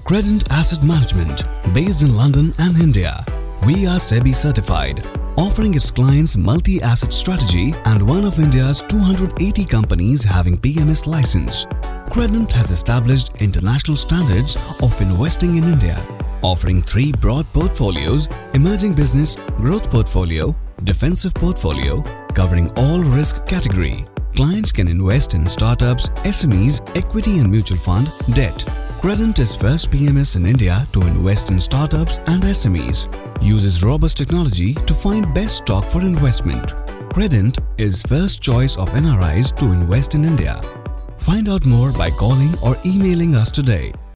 Credent Asset Management, based in London and India. We are SEBI certified, offering its clients multi-asset strategy and one of India's 280 companies having PMS license. Credent has established international standards of investing in India, offering three broad portfolios: emerging business, growth portfolio, defensive portfolio, covering all risk category. Clients can invest in startups, SMEs, equity and mutual fund, debt. Credent is first PMS in India to invest in startups and SMEs. Uses robust technology to find best stock for investment. Credent is first choice of NRIs to invest in India. Find out more by calling or emailing us today.